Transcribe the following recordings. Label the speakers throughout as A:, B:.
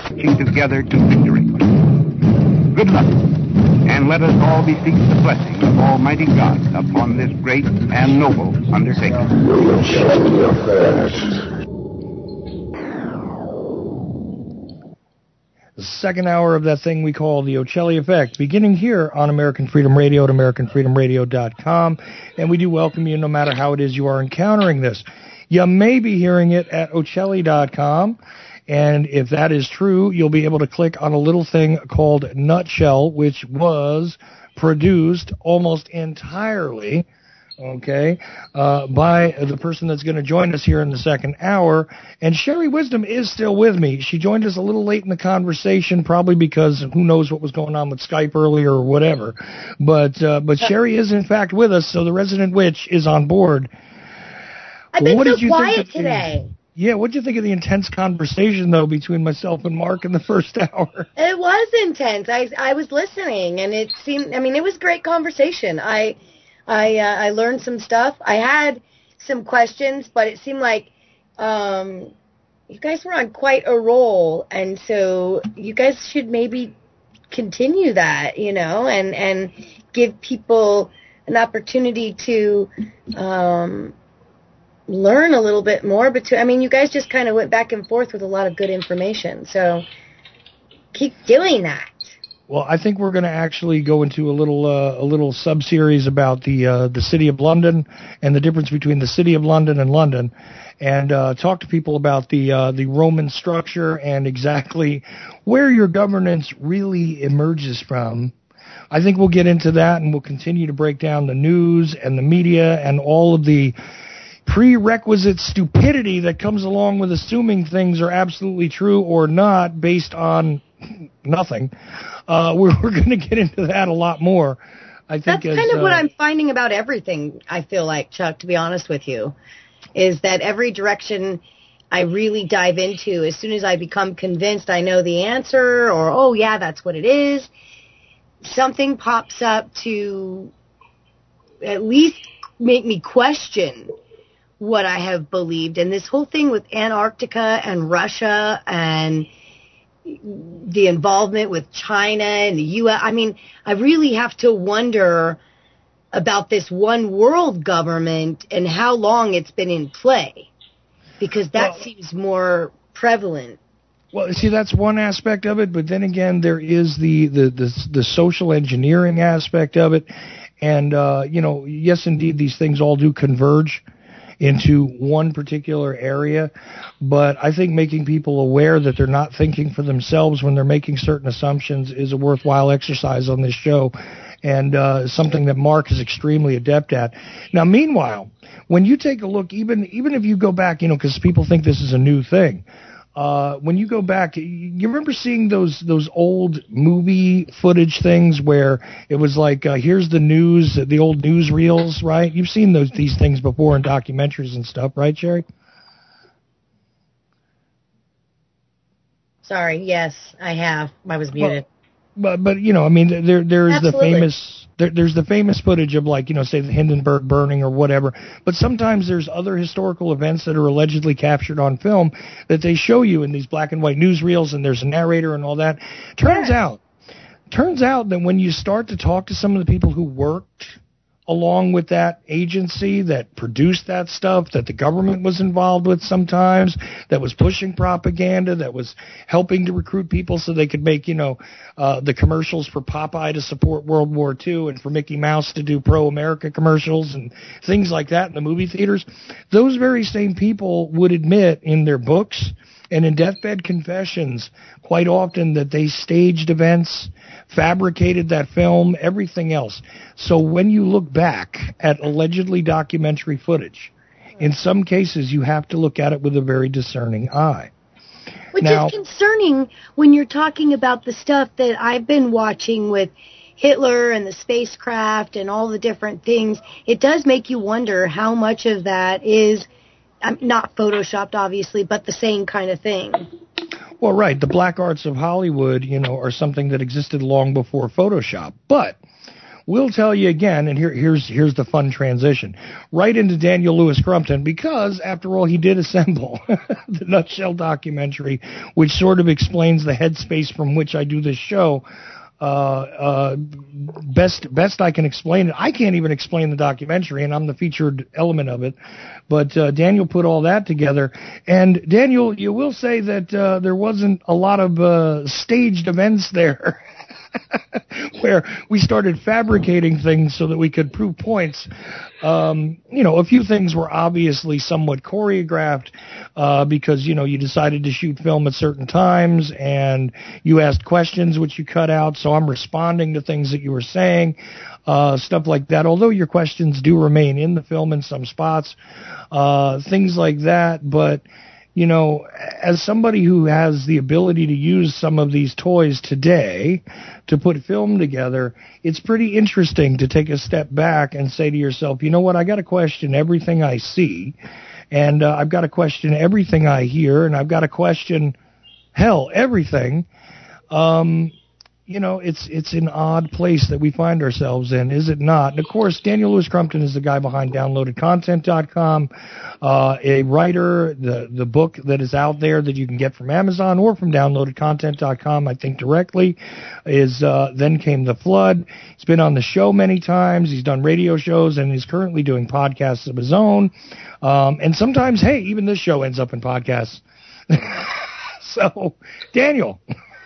A: marching together to victory. Good luck, and let us all beseech the blessing of Almighty God upon this great and noble undertaking.
B: The second hour of that thing we call the Ocelli Effect, beginning here on American Freedom Radio at AmericanFreedomRadio.com. And we do welcome you no matter how it is you are encountering this. You may be hearing it at Ocelli.com. And if that is true, you'll be able to click on a little thing called Nutshell, which was produced almost entirely, by the person that's going to join us here in the second hour. And Sherry Wisdom is still with me. She joined us a little late in the conversation, probably because who knows what was going on with Skype earlier or whatever. But Sherry is in fact with us, so the resident witch is on board.
C: I've been so quiet today.
B: Yeah, what did you think of the intense conversation, though, between myself and Mark in the first hour?
C: It was intense. I was listening, and it seemed, it was great conversation. I learned some stuff. I had some questions, but it seemed like you guys were on quite a roll, and so you guys should maybe continue that, and give people an opportunity to learn a little bit more. But you guys just kind of went back and forth with a lot of good information, so keep doing that.
B: Well, I think we're going to actually go into a little sub-series about the City of London and the difference between the City of London and London, and talk to people about the Roman structure and exactly where your governance really emerges from. I think we'll get into that, and we'll continue to break down the news and the media and all of the prerequisite stupidity that comes along with assuming things are absolutely true or not based on nothing. We're going to get into that a lot more. I think
C: that's kind of what I'm finding about everything, I feel like, Chuck, to be honest with you, is that every direction I really dive into, as soon as I become convinced I know the answer, or, oh, yeah, that's what it is, something pops up to at least make me question what I have believed. And this whole thing with Antarctica and Russia and the involvement with China and the U.S., I really have to wonder about this one world government and how long it's been in play, because that seems more prevalent.
B: Well, see, that's one aspect of it, but then again, there is the social engineering aspect of it. And, yes, indeed, these things all do converge into one particular area, but I think making people aware that they're not thinking for themselves when they're making certain assumptions is a worthwhile exercise on this show, and something that Mark is extremely adept at. Now, meanwhile, when you take a look, even if you go back, because people think this is a new thing, when you go back, you remember seeing those old movie footage things where it was like, here's the news, the old newsreels, right? You've seen these things before in documentaries and stuff, right, Sherry?
C: Sorry, yes, I have. I was muted.
B: But there's the famous footage of, like, say the Hindenburg burning or whatever. But sometimes there's other historical events that are allegedly captured on film that they show you in these black and white newsreels, and there's a narrator and all that. Turns out that when you start to talk to some of the people who worked along with that agency that produced that stuff, that the government was involved with sometimes, that was pushing propaganda, that was helping to recruit people so they could make, the commercials for Popeye to support World War II and for Mickey Mouse to do pro-America commercials and things like that in the movie theaters. Those very same people would admit in their books and in deathbed confessions quite often that they staged events, fabricated that film, everything else. So when you look back at allegedly documentary footage, in some cases you have to look at it with a very discerning eye.
C: Which is concerning when you're talking about the stuff that I've been watching with Hitler and the spacecraft and all the different things. It does make you wonder how much of that is not photoshopped, obviously, but the same kind of thing.
B: Well, right. The black arts of Hollywood, are something that existed long before Photoshop. But will tell you again, and here's the fun transition, right into Daniel Lewis Crumpton, because after all, he did assemble the Nutshell documentary, which sort of explains the headspace from which I do this show. Best I can explain it. I can't even explain the documentary, and I'm the featured element of it. But Daniel put all that together. And Daniel, you will say that there wasn't a lot of staged events there. Where we started fabricating things so that we could prove points. A few things were obviously somewhat choreographed because, you decided to shoot film at certain times and you asked questions which you cut out, so I'm responding to things that you were saying, stuff like that. Although your questions do remain in the film in some spots, things like that, but as somebody who has the ability to use some of these toys today to put film together, it's pretty interesting to take a step back and say to yourself, you know what, I got to question everything I see, and I've got to question everything I hear, and I've got to question, hell, everything. It's an odd place that we find ourselves in, is it not? And of course, Daniel Lewis Crumpton is the guy behind DownloadedContent.com, a writer, the book that is out there that you can get from Amazon or from DownloadedContent.com, I think directly, is Then Came the Flood. He's been on the show many times. He's done radio shows and is currently doing podcasts of his own. And sometimes, hey, even this show ends up in podcasts. So, Daniel.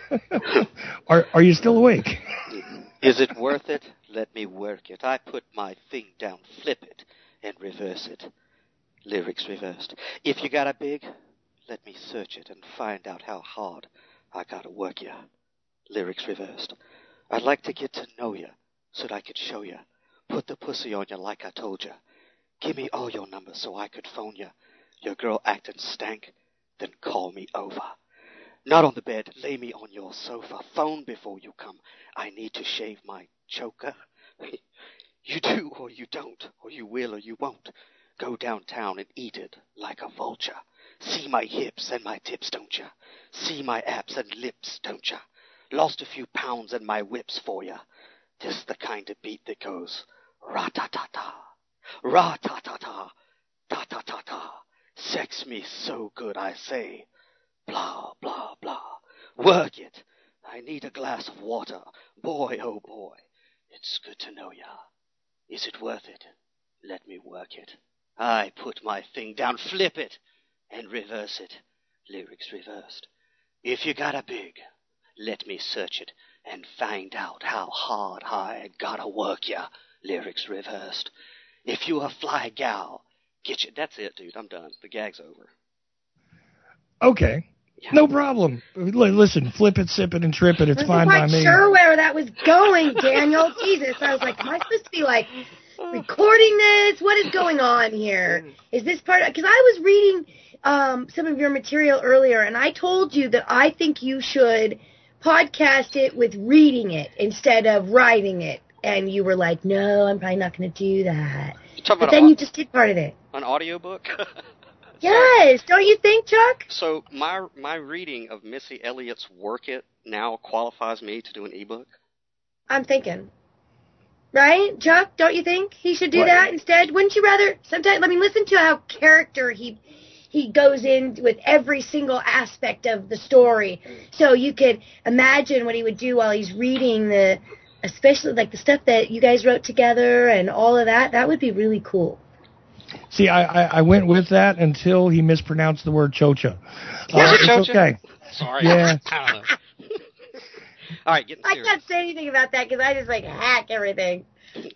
B: Are you still awake?
D: Is it worth it? Let me work it. I put my thing down, flip it, and reverse it. Lyrics reversed. If you got a big, let me search it and find out how hard I gotta work ya. Lyrics reversed. I'd like to get to know ya, so that I could show ya. Put the pussy on ya like I told ya. Give me all your numbers so I could phone ya. Your girl acting stank, then call me over. Not on the bed, lay me on your sofa. Phone before you come. I need to shave my choker. You do or you don't, or you will or you won't. Go downtown and eat it like a vulture. See my hips and my tips, don't ya? See my abs and lips, don't ya? Lost a few pounds and my whips for ya. This the kind of beat that goes ra-ta-ta-ta, ra-ta-ta-ta, ta-ta-ta-ta. Sex me so good, I say. Blah, blah, blah. Work it. I need a glass of water. Boy, oh boy. It's good to know ya. Is it worth it? Let me work it. I put my thing down, flip it, and reverse it. Lyrics reversed. If you got a big, let me search it and find out how hard I gotta work ya. Lyrics reversed. If you a fly gal, get you. That's it, dude. I'm done. The gag's over.
B: Okay. Yeah. No problem. Listen, flip it, sip it, and trip it. It's fine by me.
C: I'm not sure where that was going, Daniel. Jesus, I was like, am I supposed to be recording this? What is going on here? Is this part? Because I was reading some of your material earlier, and I told you that I think you should podcast it with reading it instead of writing it. And you were like, no, I'm probably not going to do that. But then you just did part of it.
D: An audiobook?
C: Yes, don't you think, Chuck?
D: So my reading of Missy Elliott's Work It now qualifies me to do an ebook?
C: I'm thinking. Right, Chuck? Don't you think he should do that instead? Wouldn't you rather sometimes, listen to how character he goes in with every single aspect of the story. So you could imagine what he would do while he's reading especially the stuff that you guys wrote together and all of that. That would be really cool.
B: See, I went with that until he mispronounced the word chocha.
D: It's
B: okay.
D: Sorry.
B: Yeah.
D: I don't know. All right, getting serious.
C: I can't say anything about that because I just hack everything.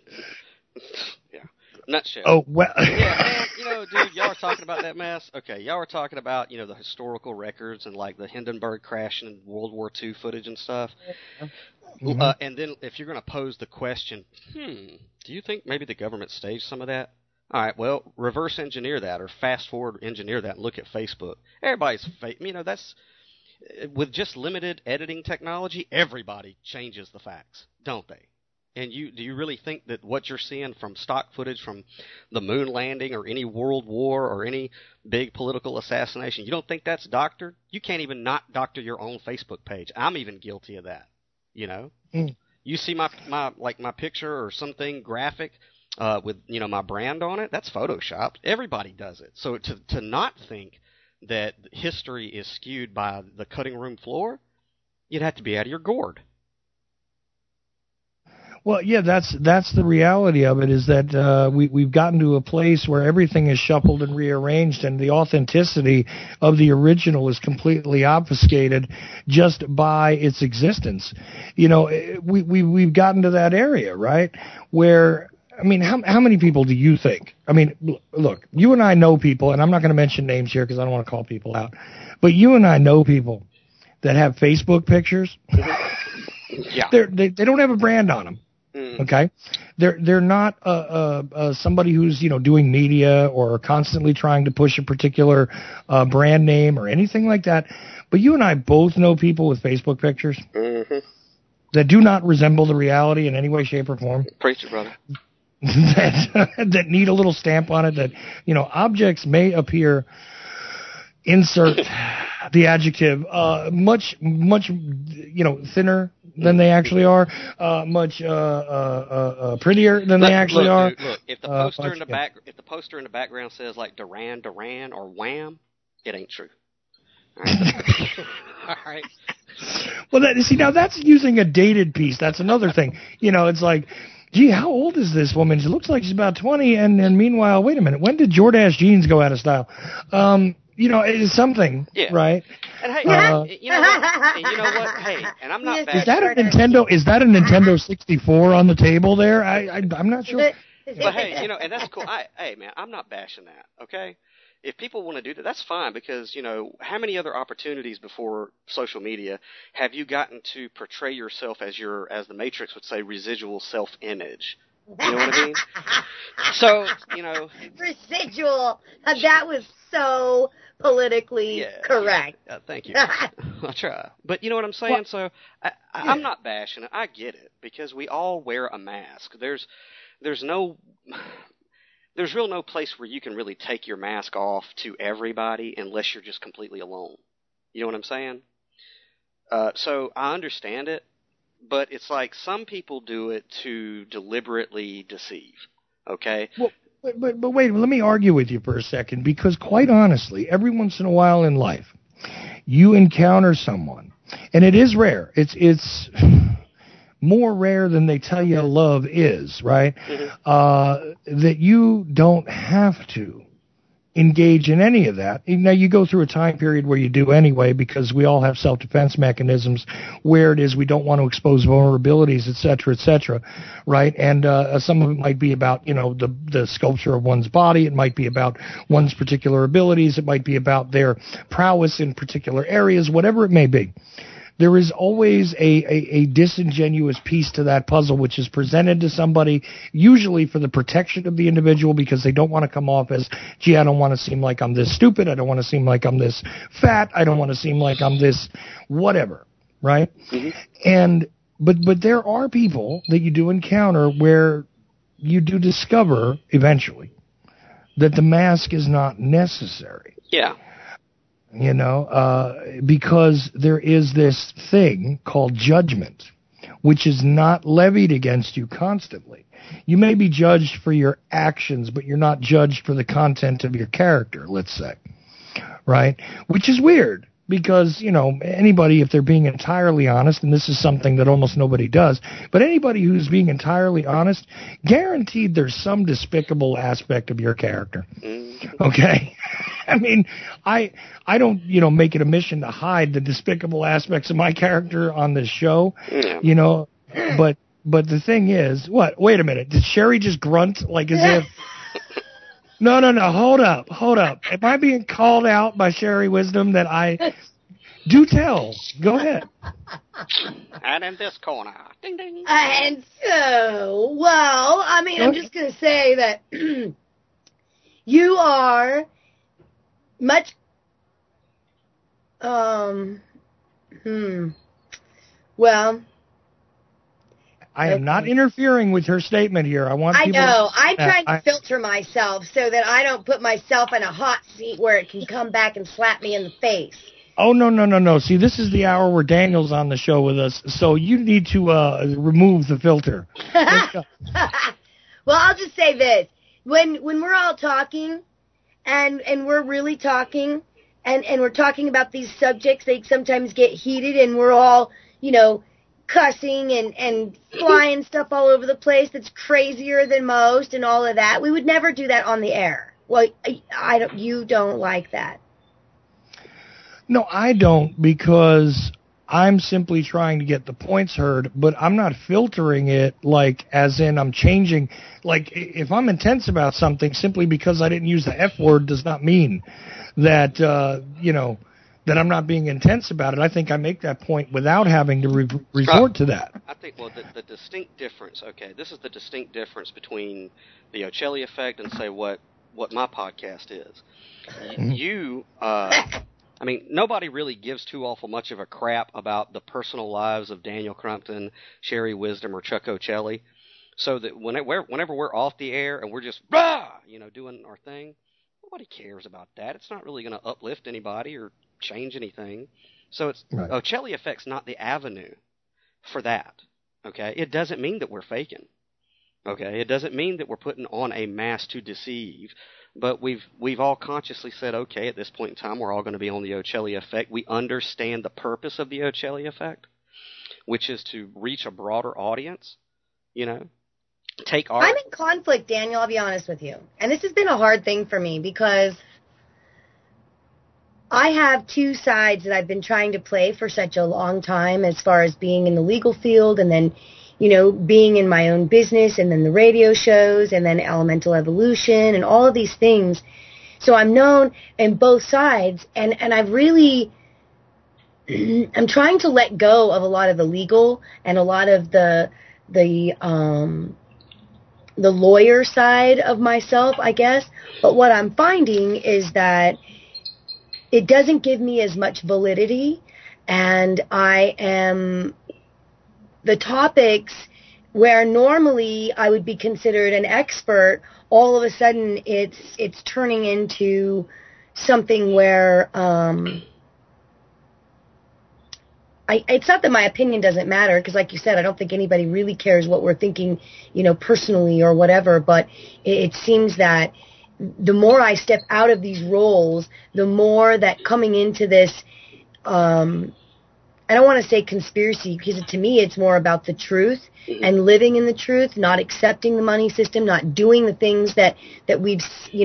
D: Yeah. Nutshell.
B: Oh, well.
D: Yeah, man, dude, y'all were talking about that mess. Okay, y'all were talking about, the historical records and the Hindenburg crash and World War II footage and stuff. Mm-hmm. And then if you're going to pose the question, do you think maybe the government staged some of that? All right, well, reverse engineer that or fast forward engineer that and look at Facebook. Everybody's that's with just limited editing technology, everybody changes the facts, don't they? And do you really think that what you're seeing from stock footage from the moon landing or any world war or any big political assassination, you don't think that's doctored? You can't even not doctor your own Facebook page. I'm even guilty of that,
E: You see my picture or something graphic with my brand on it. That's Photoshopped. Everybody does it. So to not think that history is skewed by the cutting room floor, you'd have to be out of your gourd.
B: Well, yeah, that's the reality of it, is that we've gotten to a place where everything is shuffled and rearranged, and the authenticity of the original is completely obfuscated just by its existence. We've gotten to that area, right? Where, I mean, how many people do you think? I mean, look, you and I know people, and I'm not going to mention names here because I don't want to call people out, but you and I know people that have Facebook pictures.
E: Yeah.
B: They don't have a brand on them. Okay, they're not somebody who's doing media or constantly trying to push a particular brand name or anything like that. But you and I both know people with Facebook pictures that do not resemble the reality in any way, shape, or form.
E: Preach it, brother.
B: that need a little stamp on it. That objects may appear. Insert the adjective much thinner than they actually are, much prettier than they actually are.
E: Dude, look, if the poster in the background says like Duran Duran or Wham, it ain't true. All right. All right.
B: Well, now that's using a dated piece. That's another thing. It's like, gee, how old is this woman? She looks like she's about 20, and meanwhile, wait a minute, when did Jordache jeans go out of style? It is something, right?
E: And hey, you know what? Hey, and I'm not bashing.
B: Is that a Nintendo? Is that a Nintendo 64 on the table there? I'm not sure.
E: But hey, and that's cool. Hey, man, I'm not bashing that. Okay, if people want to do that, that's fine, because how many other opportunities before social media have you gotten to portray yourself as the Matrix would say, residual self-image? You know what I mean? So,
C: residual. That was so politically correct.
E: Thank you. I'll try. But you know what I'm saying? So I'm not bashing it. I get it, because we all wear a mask. There's no place where you can really take your mask off to everybody unless you're just completely alone. You know what I'm saying? So I understand it. But it's like some people do it to deliberately deceive, okay?
B: Well, but wait, let me argue with you for a second, because quite honestly, every once in a while in life, you encounter someone, and it is rare. It's more rare than they tell you love is, right? That you don't have to engage in any of that. Now, you go through a time period where you do anyway, because we all have self-defense mechanisms where it is we don't want to expose vulnerabilities, et cetera, right? And some of it might be about, the sculpture of one's body. It might be about one's particular abilities. It might be about their prowess in particular areas, whatever it may be. There is always a disingenuous piece to that puzzle, which is presented to somebody, usually for the protection of the individual, because they don't want to come off as, gee, I don't want to seem like I'm this stupid. I don't want to seem like I'm this fat. I don't want to seem like I'm this whatever, right? And but there are people that you do encounter where you do discover eventually that the mask is not necessary.
E: Yeah.
B: Because there is this thing called judgment, which is not levied against you constantly. You may be judged for your actions, but you're not judged for the content of your character, let's say, right? Which is weird, because, anybody, if they're being entirely honest, and this is something that almost nobody does, but anybody who's being entirely honest, guaranteed there's some despicable aspect of your character. Okay? I mean, I don't, make it a mission to hide the despicable aspects of my character on this show, but the thing is, wait a minute, did Sherry just grunt like as if... No, hold up. Am I being called out by Sherry Wisdom that I do tell? Go ahead.
E: And in this corner, ding ding.
C: And so, well, I mean, I'm just going to say that you are much, well...
B: I am not interfering with her statement here. I know.
C: I'm trying to filter myself so that I don't put myself in a hot seat where it can come back and slap me in the face.
B: Oh, no. See, this is the hour where Daniel's on the show with us, so you need to remove the filter.
C: Well, I'll just say this. When we're all talking, and we're really talking, and we're talking about these subjects, they sometimes get heated, and we're all, cussing and flying stuff all over the place that's crazier than most and all of that. We would never do that on the air. Well, you don't like that.
B: No, I don't, because I'm simply trying to get the points heard, but I'm not filtering it like as in I'm changing. Like, if I'm intense about something, simply because I didn't use the F word does not mean that, that I'm not being intense about it. I think I make that point without having to resort to that.
E: I think, the distinct difference, okay, this is the distinct difference between the Ocelli effect and, say, what my podcast is. Nobody really gives too awful much of a crap about the personal lives of Daniel Crumpton, Sherry Wisdom, or Chuck Ocelli. So that whenever we're off the air and we're just, doing our thing, nobody cares about that. It's not really going to uplift anybody or change anything. So it's right. Ocelli effect's not the avenue for that. Okay? It doesn't mean that we're faking. Okay? It doesn't mean that we're putting on a mask to deceive. But we've all consciously said, okay, at this point in time, we're all going to be on the Ocelli effect. We understand the purpose of the Ocelli effect, which is to reach a broader audience, I'm
C: in conflict, Daniel, I'll be honest with you. And this has been a hard thing for me because I have two sides that I've been trying to play for such a long time, as far as being in the legal field and then being in my own business, and then the radio shows, and then Elemental Evolution, and all of these things. So I'm known in both sides, and I've really, I'm trying to let go of a lot of the legal and a lot of the lawyer side of myself, I guess. But what I'm finding is that it doesn't give me as much validity, and the topics where normally I would be considered an expert, all of a sudden it's turning into something where it's not that my opinion doesn't matter, because like you said, I don't think anybody really cares what we're thinking, personally or whatever, but it seems that the more I step out of these roles, the more that coming into this I don't want to say conspiracy, because to me it's more about the truth and living in the truth, not accepting the money system, not doing the things that we've,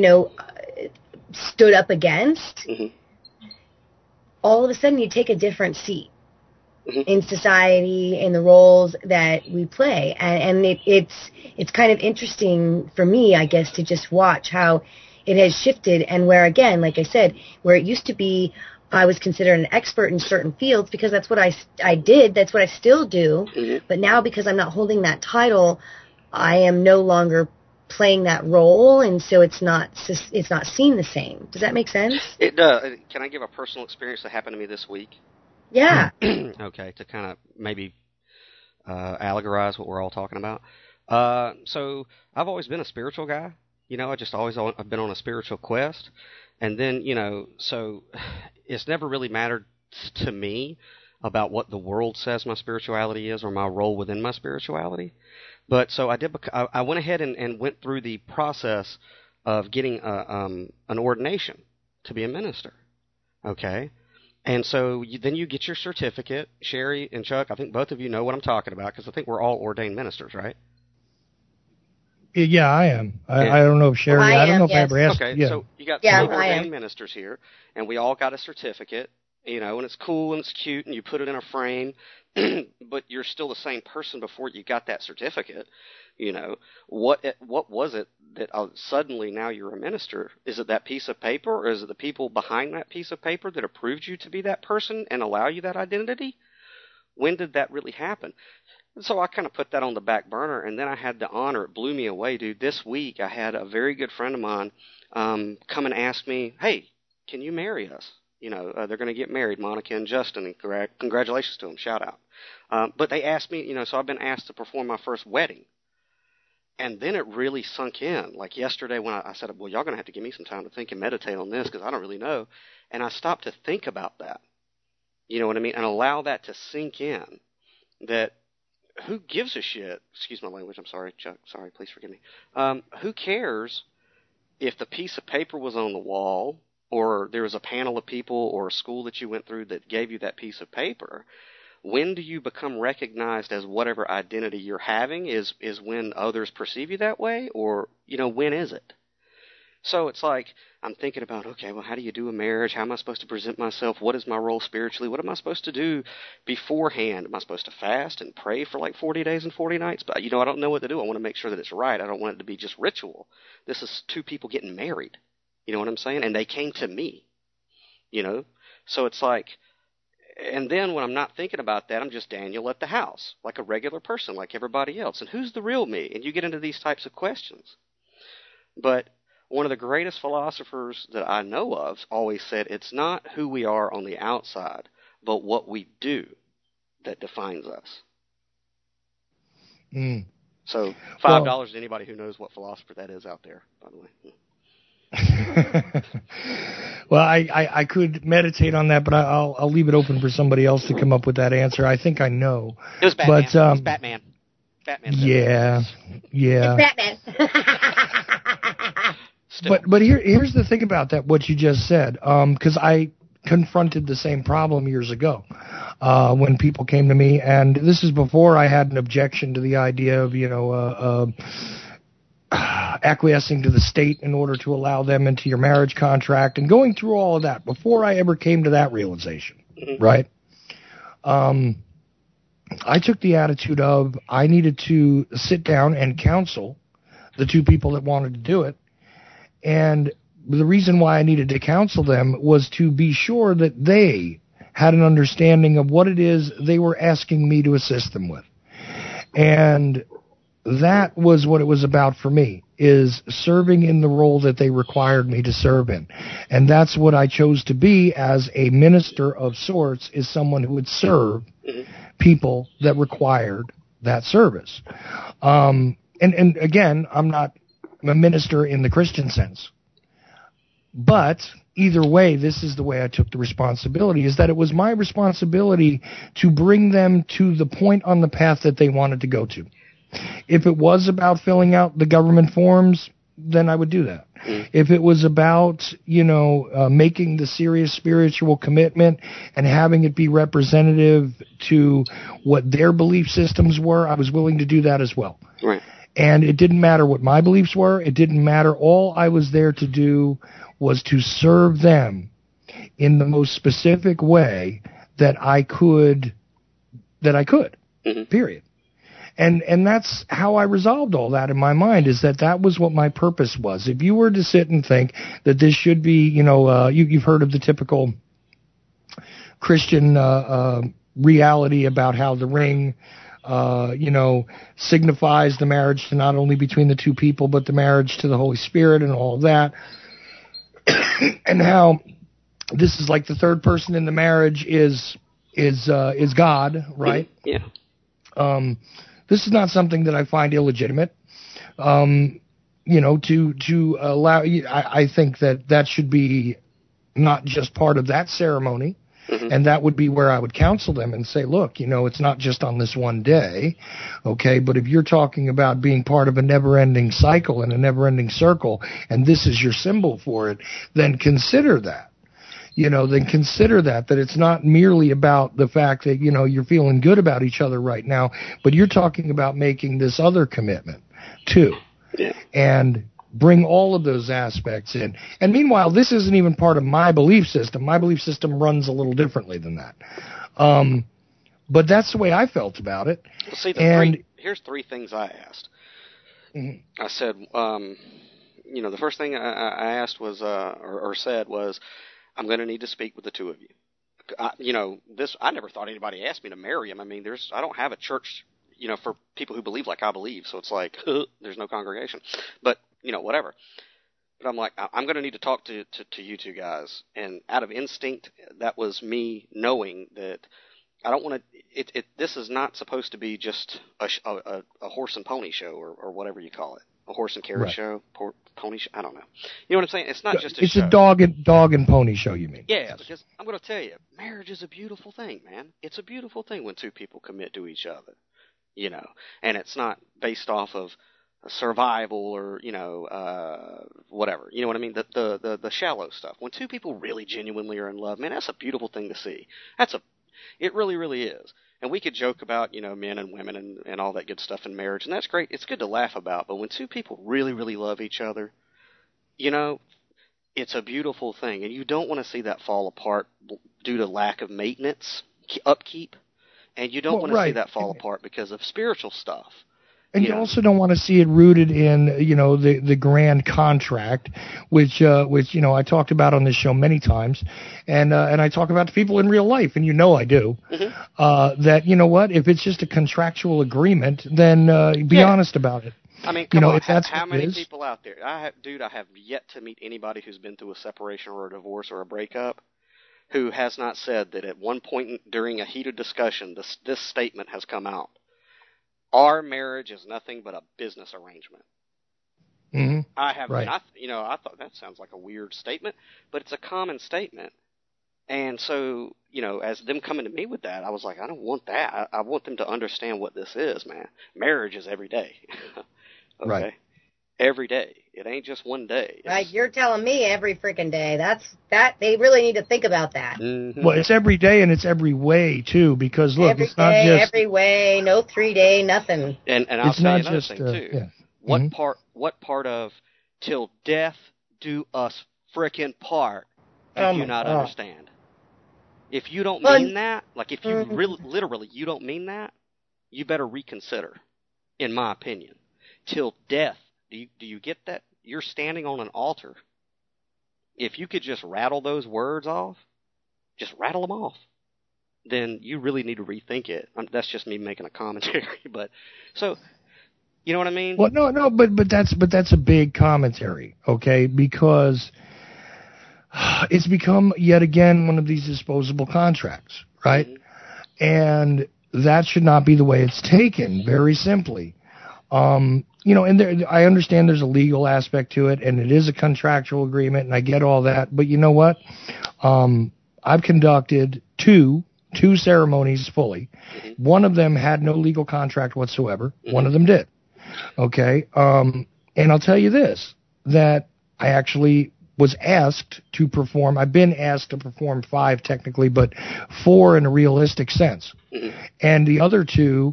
C: stood up against. Mm-hmm. All of a sudden you take a different seat in society, in the roles that we play. And it's kind of interesting for me, I guess, to just watch how it has shifted, and where, again, like I said, where it used to be I was considered an expert in certain fields because that's what I did. That's what I still do. Mm-hmm. But now, because I'm not holding that title, I am no longer playing that role, and so it's not seen the same. Does that make sense?
E: It does. Can I give a personal experience that happened to me this week?
C: Yeah.
E: Okay, to kind of maybe allegorize what we're all talking about. So I've always been a spiritual guy. I've been on a spiritual quest. And then, so it's never really mattered to me about what the world says my spirituality is or my role within my spirituality. But so I went ahead and went through the process of getting an ordination to be a minister. Okay? And so then you get your certificate. Sherry and Chuck, I think both of you know what I'm talking about, because I think we're all ordained ministers, right?
B: Yeah, I am. I don't know if Sherry, I don't know if I ever asked.
E: Okay, so you got some ordained ministers here, and we all got a certificate, and it's cool and it's cute, and you put it in a frame, but you're still the same person before you got that certificate. What was it that suddenly now you're a minister? Is it that piece of paper, or is it the people behind that piece of paper that approved you to be that person and allow you that identity? When did that really happen? So I kind of put that on the back burner, and then I had the honor. It blew me away, dude. This week I had a very good friend of mine come and ask me, hey, can you marry us? They're going to get married, Monica and Justin, and congratulations to them, shout out. But they asked me, so I've been asked to perform my first wedding. And then it really sunk in. Like yesterday when I said, well, y'all going to have to give me some time to think and meditate on this, because I don't really know. And I stopped to think about that. You know what I mean? And allow that to sink in. That who gives a shit? Excuse my language. I'm sorry, Chuck. Sorry, please forgive me. Who cares if the piece of paper was on the wall, or there was a panel of people or a school that you went through that gave you that piece of paper? When do you become recognized as whatever identity you're having? Is when others perceive you that way, or when is it? So it's like I'm thinking about, okay, well, how do you do a marriage? How am I supposed to present myself? What is my role spiritually? What am I supposed to do beforehand? Am I supposed to fast and pray for like 40 days and 40 nights? But, I don't know what to do. I want to make sure that it's right. I don't want it to be just ritual. This is two people getting married. You know what I'm saying? And they came to me, So it's like, and then when I'm not thinking about that, I'm just Daniel at the house, like a regular person, like everybody else. And who's the real me? And you get into these types of questions. But one of the greatest philosophers that I know of always said, it's not who we are on the outside, but what we do that defines us.
B: Mm.
E: So $5 to anybody who knows what philosopher that is out there, by the way.
B: Well, I could meditate on that, but I'll leave it open for somebody else to come up with that answer. I think I know.
E: It was Batman.
B: But,
E: it was Batman. Batman.
B: Yeah.
C: It's Batman.
B: But here's the thing about that, what you just said, because I confronted the same problem years ago when people came to me, and this is before I had an objection to the idea of, acquiescing to the state in order to allow them into your marriage contract, and going through all of that before I ever came to that realization, right? I took the attitude of I needed to sit down and counsel the two people that wanted to do it. And the reason why I needed to counsel them was to be sure that they had an understanding of what it is they were asking me to assist them with. And that was what it was about for me, is serving in the role that they required me to serve in. And that's what I chose to be as a minister of sorts, is someone who would serve people that required that service. And again, I'm not a minister in the Christian sense. But either way, this is the way I took the responsibility, is that it was my responsibility to bring them to the point on the path that they wanted to go to. If it was about filling out the government forms, then I would do that. If it was about, making the serious spiritual commitment and having it be representative to what their belief systems were, I was willing to do that as well.
E: Right.
B: And it didn't matter what my beliefs were. It didn't matter. All I was there to do was to serve them in the most specific way that I could, period. And that's how I resolved all that in my mind, is that was what my purpose was. If you were to sit and think that this should be, you've heard of the typical Christian reality about how the ring, signifies the marriage to not only between the two people, but the marriage to the Holy Spirit and all of that. And how this is like the third person in the marriage is God, right?
E: Yeah.
B: This is not something that I find illegitimate. To allow, I think that should be not just part of that ceremony. And that would be where I would counsel them and say, look, it's not just on this one day, okay? But if you're talking about being part of a never-ending cycle and a never-ending circle, and this is your symbol for it, then consider that. Consider that it's not merely about the fact that, you're feeling good about each other right now, but you're talking about making this other commitment too.
E: Yeah.
B: And bring all of those aspects in. And meanwhile, this isn't even part of my belief system. My belief system runs a little differently than that. But that's the way I felt about it.
E: Well, see, here's three things I asked. I said, the first thing I asked was, or said was, I'm going to need to speak with the two of you. I never thought anybody asked me to marry him. I mean, I don't have a church, for people who believe like I believe. So it's like, there's no congregation. But, whatever. But I'm like, I'm going to need to talk to you two guys. And out of instinct, that was me knowing that I don't want to, this is not supposed to be just a horse and pony show or whatever you call it. a horse and carriage show, pony show. I don't know. You know what I'm saying? It's not just a
B: it's
E: show.
B: a dog and pony show, you mean?
E: Yeah, because I'm going to tell you, marriage is a beautiful thing, man. It's a beautiful thing when two people commit to each other, you know, and it's not based off of survival or, you know, whatever. You know what I mean? The shallow stuff. When two people really genuinely are in love, man, that's a beautiful thing to see. It really, really is. And we could joke about, you know, men and women and all that good stuff in marriage, and that's great. It's good to laugh about. But when two people really, really love each other, you know, it's a beautiful thing. And you don't want to see that fall apart due to lack of maintenance, upkeep. And you don't want to see that fall apart because of spiritual stuff.
B: And you also don't want to see it rooted in, you know, the grand contract, which you know I talked about on this show many times, and I talk about to people in real life, and you know I do. That you know what, if it's just a contractual agreement, then be honest about it.
E: I mean,
B: come
E: on,
B: if that's
E: how many people out there? I have yet to meet anybody who's been through a separation or a divorce or a breakup who has not said that at one point during a heated discussion, this statement has come out. Our marriage is nothing but a business arrangement.
B: Mm-hmm.
E: I thought that sounds like a weird statement, but it's a common statement. And so, you know, as them coming to me with that, I was like, I don't want that. I want them to understand what this is, man. Marriage is every day. Okay?
B: Right.
E: Every day. It ain't just one day.
C: Right. You're telling me every freaking day. They really need to think about that.
E: Mm-hmm.
B: Well, it's every day and it's every way too, because look,
C: every
B: it's not
C: day,
B: just
C: every way, no 3 day, nothing.
E: And I'll
B: it's
E: tell
B: not
E: you another
B: just
E: thing too.
B: Yeah.
E: What part of till death do us frickin' part do you not understand? If you don't mean that, like if you literally you don't mean that, you better reconsider, in my opinion. Till death. Do you get that? You're standing on an altar. If you could just rattle those words off, just rattle them off, then you really need to rethink it. That's just me making a commentary, but so you know what I mean?
B: Well, no, but that's a big commentary, okay? Because it's become yet again one of these disposable contracts, right? Mm-hmm. And that should not be the way it's taken. Very simply. You know, and I understand there's a legal aspect to it, and it is a contractual agreement, and I get all that. But you know what? I've conducted two ceremonies fully. Mm-hmm. One of them had no legal contract whatsoever. Mm-hmm. One of them did. Okay. And I'll tell you this, that I actually was asked to perform. I've been asked to perform 5 technically, but 4 in a realistic sense. Mm-hmm. And the other 2,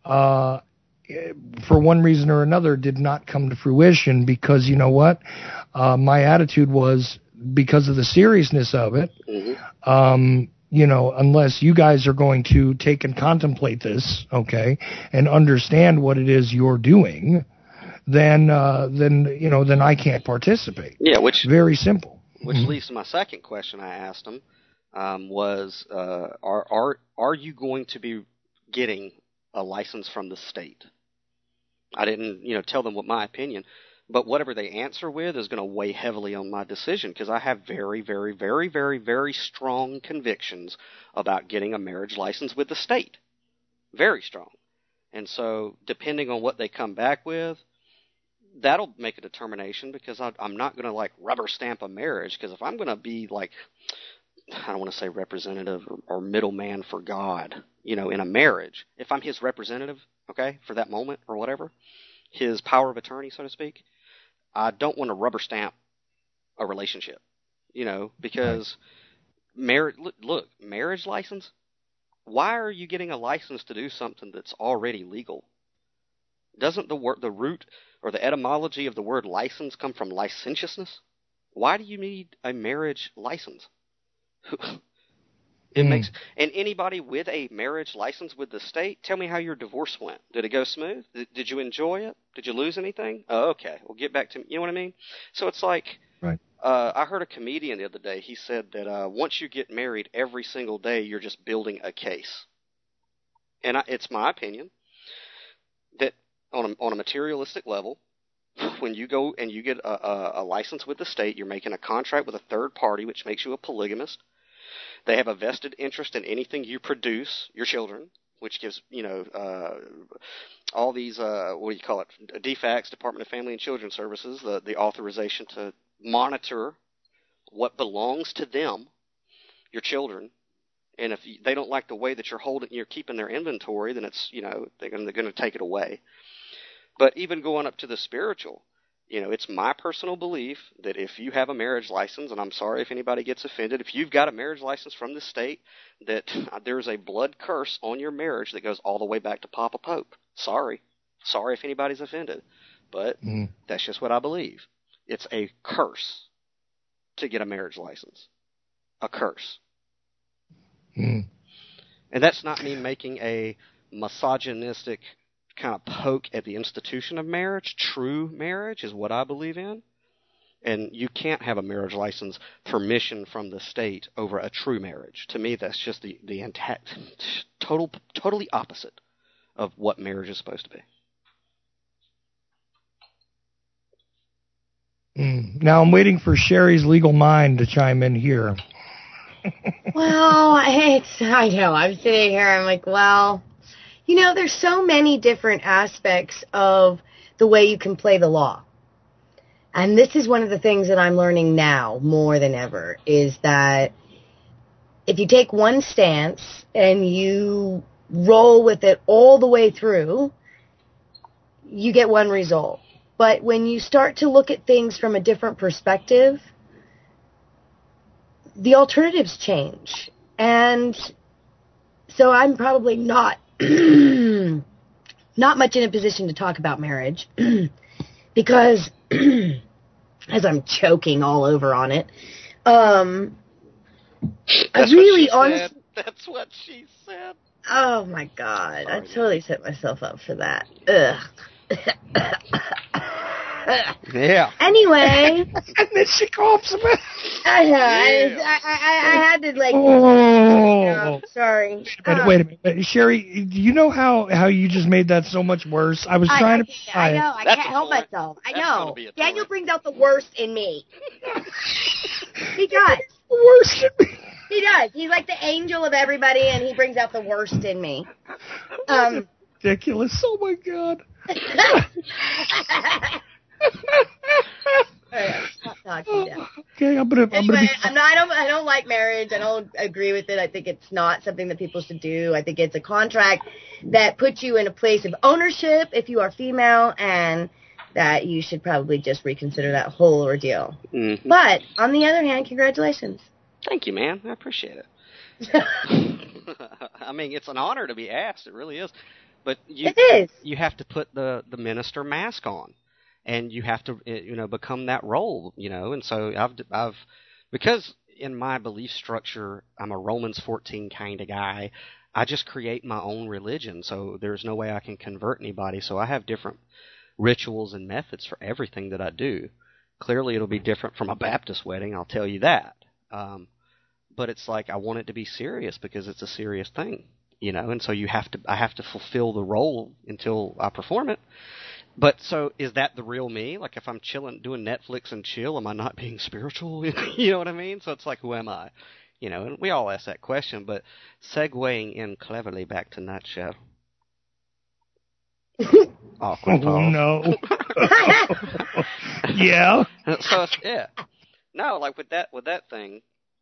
B: for one reason or another, did not come to fruition because, you know what, my attitude was, because of the seriousness of it, mm-hmm. You know, unless you guys are going to take and contemplate this, okay, and understand what it is you're doing, then I can't participate.
E: Yeah, which
B: very simple.
E: Which mm-hmm. leads to my second question I asked him, was, are you going to be getting a license from the state? I didn't, tell them what my opinion, but whatever they answer with is going to weigh heavily on my decision because I have very, very, very, very, very strong convictions about getting a marriage license with the state. Very strong. And so depending on what they come back with, that'll make a determination because I'm not going to rubber stamp a marriage because if I'm going to be I don't want to say representative or middleman for God, in a marriage, if I'm his representative, okay, for that moment or whatever, his power of attorney, so to speak, I don't want to rubber stamp a relationship, because marriage license, why are you getting a license to do something that's already legal? Doesn't the root or the etymology of the word license come from licentiousness? Why do you need a marriage license? It makes, and anybody with a marriage license with the state, tell me how your divorce went. Did it go smooth? Did you enjoy it? Did you lose anything? Oh, okay. We'll get back to, you know what I mean? So it's like,
B: right.
E: I heard a comedian the other day. He said that once you get married every single day, you're just building a case. And it's my opinion that on a materialistic level, when you go and you get a license with the state, you're making a contract with a third party, which makes you a polygamist. They have a vested interest in anything you produce, your children, which gives, all these, what do you call it, DFACS, Department of Family and Children Services, the authorization to monitor what belongs to them, your children. And if they don't like the way that you're keeping their inventory, then it's, they're going to take it away. But even going up to the spiritual, it's my personal belief that if you have a marriage license, and I'm sorry if anybody gets offended, if you've got a marriage license from the state, that there's a blood curse on your marriage that goes all the way back to Papa Pope. Sorry if anybody's offended, but that's just what I believe. It's a curse to get a marriage license. A curse. And that's not me making a misogynistic kind of poke at the institution of marriage. True marriage is what I believe in. And you can't have a marriage license permission from the state over a true marriage. To me, that's just the intact, totally opposite of what marriage is supposed to be.
B: Now I'm waiting for Sherry's legal mind to chime in here.
C: Well, I know. I'm sitting here. I'm like, well, there's so many different aspects of the way you can play the law. And this is one of the things that I'm learning now more than ever, is that if you take one stance and you roll with it all the way through, you get one result. But when you start to look at things from a different perspective, the alternatives change. And so I'm probably not much in a position to talk about marriage because as I'm choking all over on it,
E: That's what she said.
C: Oh my God. I totally set myself up for that. Ugh.
E: Yeah.
C: Anyway.
B: And then she coughs a bit.
C: I had to sorry.
B: Wait a minute. Sherry, do you know how you just made that so much worse? I was trying to...
C: I know. I can't help myself. I know. Daniel brings out the worst in me. He does.
B: The worst in me.
C: He does. He's like the angel of everybody, and he brings out the worst in me.
B: Ridiculous. Oh, my God. Okay, I'm gonna be...
C: I don't like marriage. I don't agree with it. I think it's not something that people should do. I think it's a contract that puts you in a place of ownership if you are female, and that you should probably just reconsider that whole ordeal. Mm-hmm. But on the other hand, congratulations.
E: Thank you, man. I appreciate it. I mean, it's an honor to be asked. It really is. But you have to put the minister mask on, and you have to become that role, And so I've because in my belief structure I'm a Romans 14 kind of guy. I just create my own religion, so there's no way I can convert anybody. So I have different rituals and methods for everything that I do. Clearly, it'll be different from a Baptist wedding. I'll tell you that. But it's like I want it to be serious because it's a serious thing. And so I have to fulfill the role until I perform it. But so is that the real me? Like if I'm chilling, doing Netflix and chill, am I not being spiritual? You know what I mean? So it's like, who am I? And we all ask that question, but segueing in cleverly back to Nutshell. Awkward pause.
B: Oh, no. Yeah.
E: So no, like with that thing,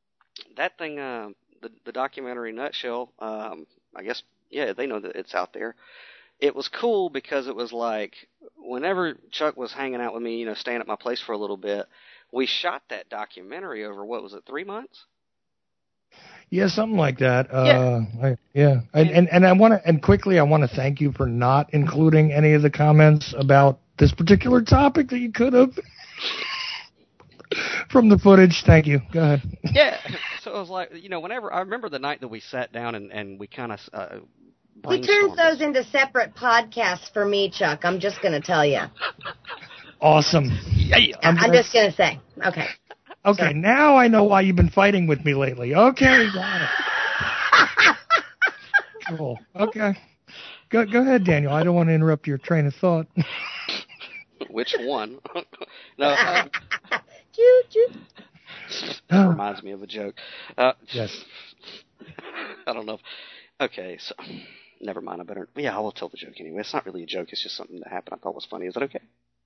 E: the documentary Nutshell, I guess, they know that it's out there. It was cool because it was like whenever Chuck was hanging out with me, staying at my place for a little bit, we shot that documentary over, 3 months?
B: Yeah, something like that. And I want to thank you for not including any of the comments about this particular topic that you could have from the footage. Thank you. Go ahead.
E: Yeah. So it was like, whenever I remember the night that we sat down and we kind of
C: he turns those into separate podcasts for me, Chuck. I'm just going to tell you.
B: Awesome.
E: Yeah.
C: I'm just going to say. Okay.
B: Okay, sorry. Now I know why you've been fighting with me lately. Okay, got it. Cool. Okay. Go ahead, Daniel. I don't want to interrupt your train of thought.
E: Which one? No. That reminds me of a joke.
B: Yes.
E: I don't know. Okay, so never mind. I better. Yeah, I will tell the joke anyway. It's not really a joke. It's just something that happened. I thought was funny. Is that okay?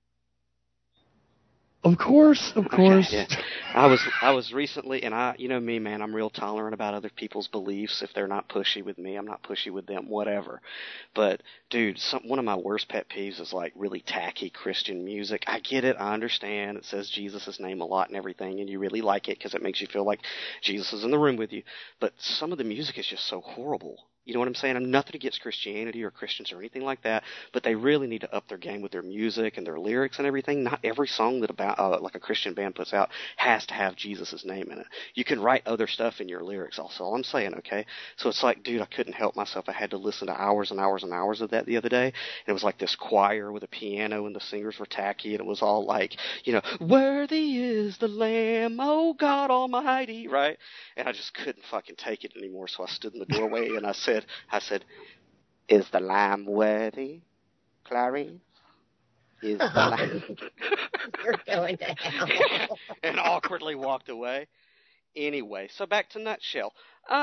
B: Of course.
E: Okay, yeah. I was recently, and you know me, man, I'm real tolerant about other people's beliefs. If they're not pushy with me, I'm not pushy with them, whatever. But dude, one of my worst pet peeves is like really tacky Christian music. I get it, I understand. It says Jesus' name a lot and everything, and you really like it because it makes you feel like Jesus is in the room with you. But some of the music is just so horrible. You know what I'm saying? I'm nothing against Christianity or Christians or anything like that, but they really need to up their game with their music and their lyrics and everything. Not every song that like a Christian band puts out has to have Jesus' name in it. You can write other stuff in your lyrics. Also, all I'm saying, okay? So it's like, dude, I couldn't help myself. I had to listen to hours and hours and hours of that the other day. And it was like this choir with a piano, and the singers were tacky, and it was all like, you know, worthy is the Lamb, oh God Almighty, right? And I just couldn't fucking take it anymore. So I stood in the doorway and I said, is the Lamb worthy, Clarice? Is the Lamb...
C: You're going to hell.
E: And awkwardly walked away. Anyway, so back to Nutshell.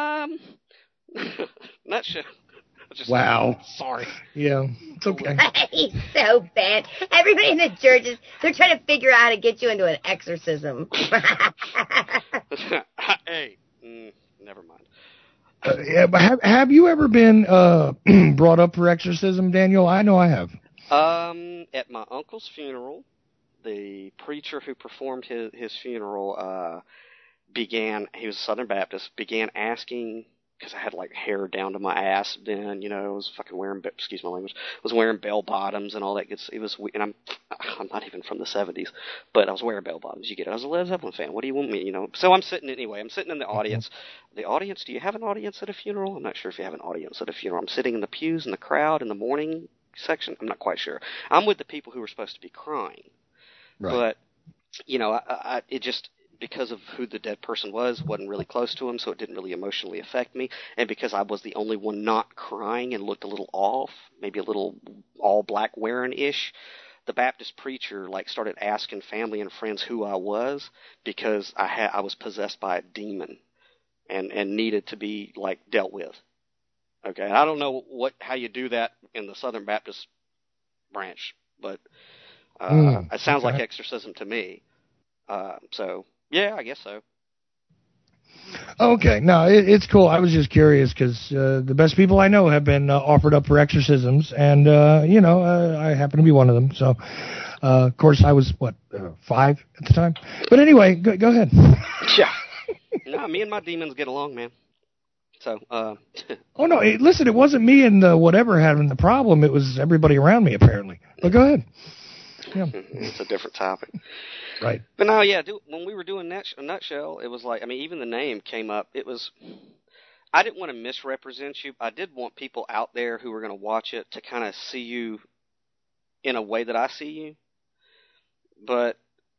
E: Nutshell.
B: Wow.
E: Sorry.
B: Yeah, it's okay.
C: He's so bad. Everybody in the churches, they're trying to figure out how to get you into an exorcism.
E: Hey, never mind.
B: Yeah, but have you ever been brought up for exorcism, Daniel? I know I have.
E: At my uncle's funeral, the preacher who performed his funeral he was a Southern Baptist, began asking, because I had like hair down to my ass then, you know, I was fucking wearing, excuse my language, was wearing bell bottoms and all that good stuff. It was, and I'm not even from the 70s, but I was wearing bell bottoms. You get it. I was a Led Zeppelin fan. What do you want me, you know? So I'm sitting in the audience. The audience, do you have an audience at a funeral? I'm not sure if you have an audience at a funeral. I'm sitting in the pews in the crowd in the morning section. I'm not quite sure. I'm with the people who were supposed to be crying. Right. But, you know, it just, because of who the dead person wasn't really close to him, so it didn't really emotionally affect me. And because I was the only one not crying and looked a little off, maybe a little all black wearing-ish, the Baptist preacher like started asking family and friends who I was, because I was possessed by a demon and needed to be like dealt with. Okay, and I don't know how you do that in the Southern Baptist branch, but it sounds like exorcism to me. So yeah, I guess so.
B: Okay, no, it's cool. I was just curious because the best people I know have been offered up for exorcisms, and you know, I happen to be one of them. So, of course, I was 5 at the time. But anyway, go ahead.
E: Yeah. No, me and my demons get along, man. So. Oh
B: no! Listen, it wasn't me and whatever having the problem. It was everybody around me, apparently. But go ahead. Yeah.
E: It's a different topic.
B: Right.
E: But no, yeah, when we were doing Nutshell, it was like, I mean, even the name came up. It was, I didn't want to misrepresent you. I did want people out there who were going to watch it to kind of see you in a way that I see you. But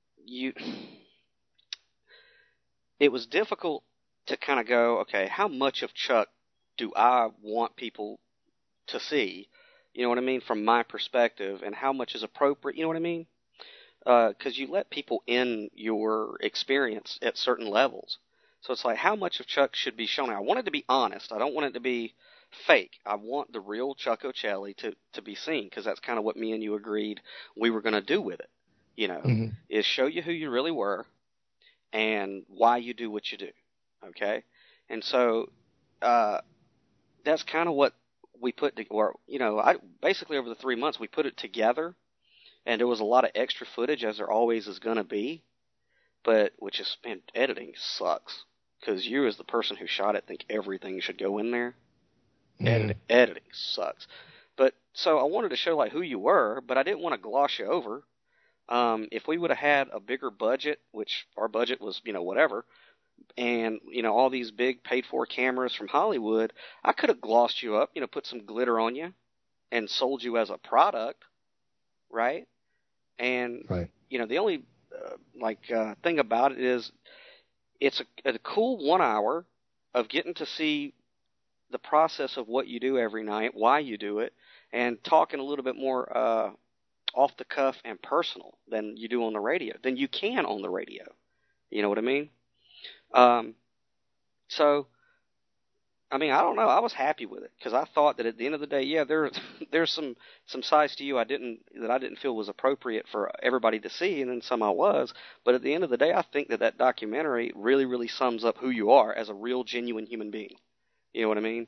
E: it was difficult to kind of go, okay, how much of Chuck do I want people to see? You know what I mean? From my perspective, and how much is appropriate, you know what I mean? Because you let people in your experience at certain levels. So it's like, how much of Chuck should be shown? I want it to be honest. I don't want it to be fake. I want the real Chuck O'Celli to be seen, because that's kind of what me and you agreed we were going to do with it, you know, is show you who you really were and why you do what you do, okay? And so that's kind of what we put – or, you know, basically over the 3 months we put it together. And there was a lot of extra footage, as there always is going to be, but which is, man, editing sucks, because you as the person who shot it think everything should go in there. Editing sucks. But so I wanted to show like who you were, but I didn't want to gloss you over. If we would have had a bigger budget, which our budget was, you know, whatever, and, you know, all these big paid-for cameras from Hollywood, I could have glossed you up, you know, put some glitter on you and sold you as a product. Right? And, you know, the only, thing about it is it's a cool 1 hour of getting to see the process of what you do every night, why you do it, and talking a little bit more off the cuff and personal than you do on the radio, than you can on the radio. You know what I mean? So I mean, I don't know. I was happy with it because I thought that at the end of the day, yeah, there's some sides to you I didn't feel was appropriate for everybody to see, and then some I was. But at the end of the day, I think that documentary really, really sums up who you are as a real, genuine human being. You know what I mean?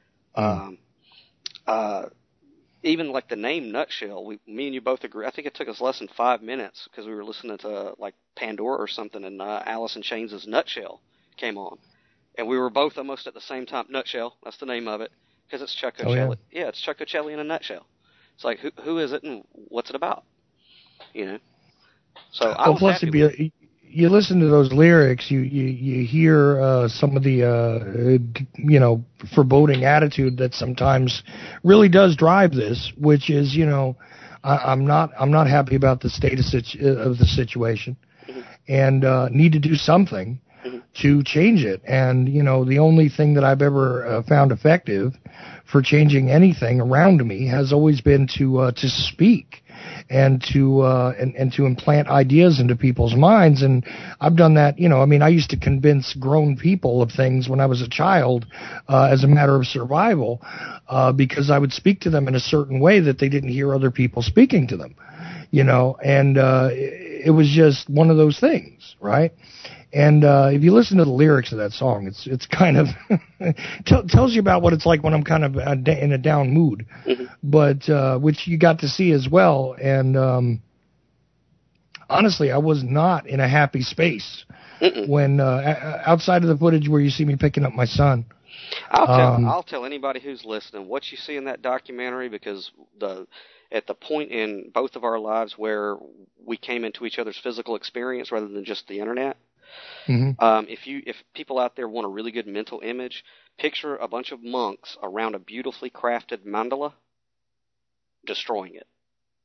E: Even like the name Nutshell, me and you both agree. I think it took us less than 5 minutes because we were listening to like Pandora or something, and Alice in Chains' Nutshell came on. And we were both almost at the same time. Nutshell, that's the name of it, because it's Chuck Ocelli. Yeah, it's Chuck Ocelli in a nutshell. It's like, who is it and what's it about? You know? So I was
B: plus,
E: happy
B: you listen to those lyrics, you hear some of the, foreboding attitude that sometimes really does drive this, which is, I'm not happy about the status of the situation and need to do something to change it. And, the only thing that I've ever found effective for changing anything around me has always been to speak and to implant ideas into people's minds. And I've done that, I used to convince grown people of things when I was a child, as a matter of survival, because I would speak to them in a certain way that they didn't hear other people speaking to them, and it was just one of those things, right? And if you listen to the lyrics of that song, it's kind of tells you about what it's like when I'm kind of in a down mood, but which you got to see as well. And honestly, I was not in a happy space when outside of the footage where you see me picking up my son.
E: I'll tell anybody who's listening what you see in that documentary, because at the point in both of our lives where we came into each other's physical experience rather than just the internet. If people out there want a really good mental image, picture a bunch of monks around a beautifully crafted mandala destroying it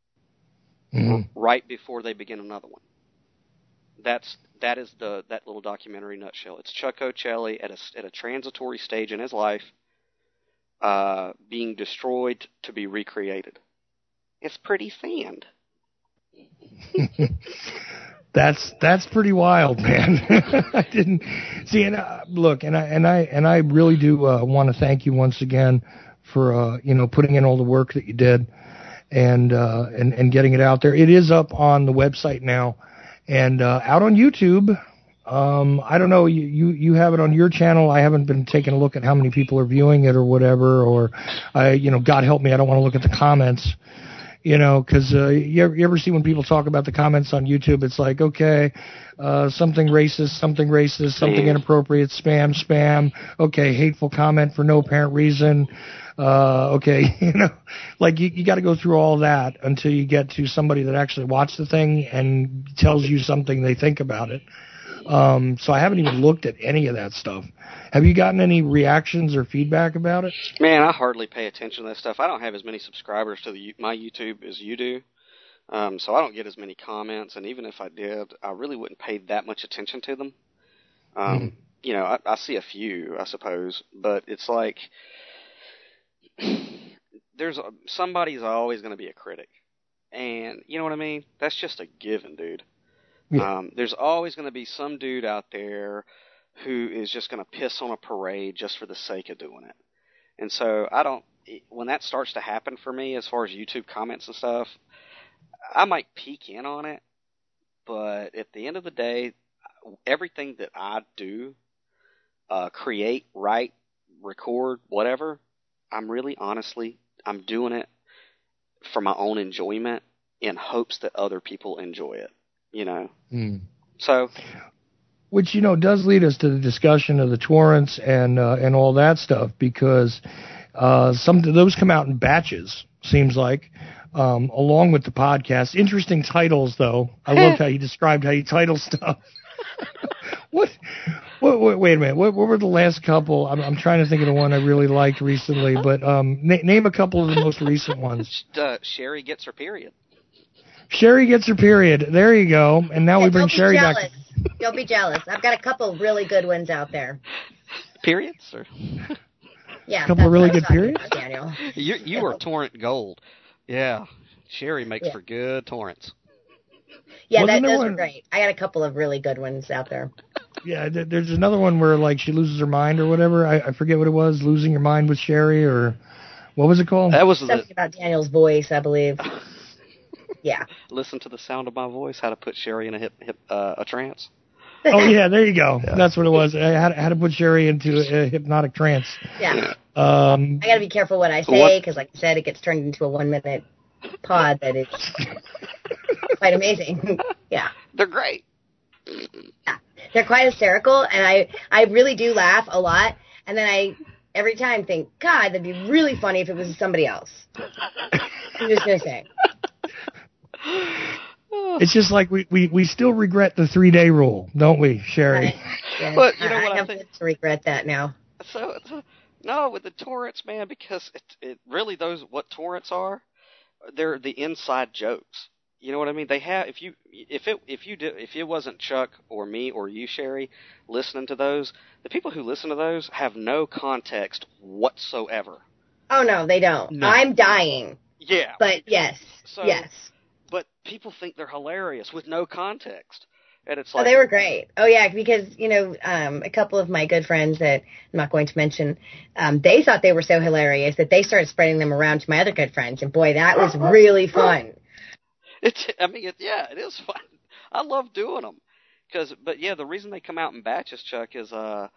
E: right before they begin another one. That is that little documentary nutshell. It's Chuck Ocelli at a transitory stage in his life, being destroyed to be recreated. It's pretty sand.
B: That's pretty wild, man. I didn't see, and look, and I really do want to thank you once again for putting in all the work that you did and getting it out there. It is up on the website now and out on YouTube. I don't know, you have it on your channel. I haven't been taking a look at how many people are viewing it or whatever, or God help me, I don't want to look at the comments. Because you ever see when people talk about the comments on YouTube, it's like, okay, something racist, something inappropriate, spam, okay, hateful comment for no apparent reason, okay, like you got to go through all that until you get to somebody that actually watched the thing and tells you something they think about it. So I haven't even looked at any of that stuff. Have you gotten any reactions or feedback about it?
E: Man, I hardly pay attention to that stuff. I don't have as many subscribers to my YouTube as you do, so I don't get as many comments. And even if I did, I really wouldn't pay that much attention to them. I see a few, I suppose, but it's like somebody's always going to be a critic, and you know what I mean? That's just a given, dude. Yeah. There's always going to be some dude out there who is just going to piss on a parade just for the sake of doing it. And so when that starts to happen for me, as far as YouTube comments and stuff, I might peek in on it, but at the end of the day, everything that I do, create, write, record, whatever, I'm doing it for my own enjoyment in hopes that other people enjoy it. So,
B: which does lead us to the discussion of the torrents and all that stuff, because some of those come out in batches, seems like, along with the podcast. Interesting titles, though. I loved how you described how you title stuff. Wait a minute. What were the last couple? I'm trying to think of the one I really liked recently, but name a couple of the most recent ones.
E: Sherry Gets Her Period.
B: Sherry Gets Her Period. There you go. And now we bring Sherry back.
C: Don't be jealous. I've got a couple really good ones out there.
E: Periods? Or?
C: Yeah.
B: A couple of really good periods?
C: Daniel.
E: You are torrent gold. Yeah. Sherry makes for good torrents.
C: Yeah, those are great. I got a couple of really good ones out there.
B: Yeah, there's another one where like she loses her mind or whatever. I forget what it was. Losing your mind with Sherry, or what was it called?
E: That was
C: something about Daniel's voice, I believe. Yeah.
E: Listen to the sound of my voice. How to put Sherry in a trance.
B: Oh yeah, there you go. Yeah. That's what it was. How to put Sherry into a hypnotic trance.
C: Yeah. I got to be careful what I say because, like I said, it gets turned into a 1-minute pod that is quite amazing. Yeah.
E: They're great.
C: Yeah. They're quite hysterical, and I really do laugh a lot, and then I every time think, God, that'd be really funny if it was somebody else. I'm just going to say.
B: It's just like we still regret the 3-day rule, don't we, Sherry?
C: Yeah,
E: but you know what
C: I have
E: I think?
C: to regret that now.
E: So no, with the torrents, man, because it really what torrents are, they're the inside jokes. You know what I mean? They have if it wasn't Chuck or me or you, Sherry, listening to those, the people who listen to those have no context whatsoever.
C: Oh no, they don't.
E: No.
C: I'm dying.
E: Yeah.
C: But yes.
E: Yes. But people think they're hilarious with no context. And it's like,
C: they were great. Oh yeah, because a couple of my good friends that I'm not going to mention, they thought they were so hilarious that they started spreading them around to my other good friends, and boy, that was really fun.
E: It is fun. I love doing them the reason they come out in batches, Chuck, is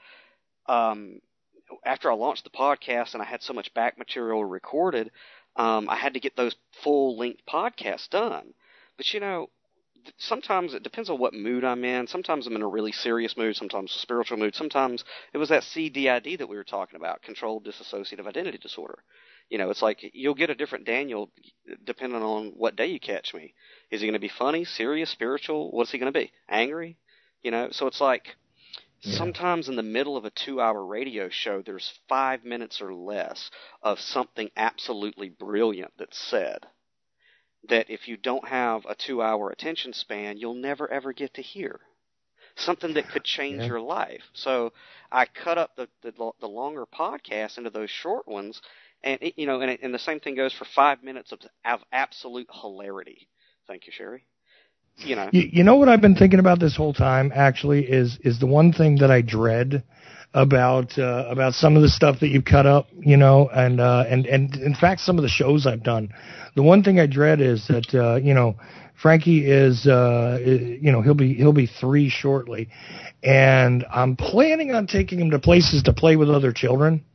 E: after I launched the podcast and I had so much back material recorded, I had to get those full-length podcasts done. But sometimes it depends on what mood I'm in. Sometimes I'm in a really serious mood, sometimes a spiritual mood. Sometimes it was that CDID that we were talking about, controlled dissociative identity disorder. It's like you'll get a different Daniel depending on what day you catch me. Is he going to be funny, serious, spiritual? What's he going to be? Angry? So it's like sometimes in the middle of a 2-hour radio show, there's 5 minutes or less of something absolutely brilliant that's said that if you don't have a 2-hour attention span, you'll never, ever get to hear. Something that could change your life. So I cut up the longer podcast into those short ones, and and the same thing goes for 5 minutes of absolute hilarity. Thank you, Sherry.
B: You know what I've been thinking about this whole time actually is the one thing that I dread about some of the stuff that you've cut up, and in fact some of the shows I've done. The one thing I dread is that Frankie is he'll be 3 shortly, and I'm planning on taking him to places to play with other children.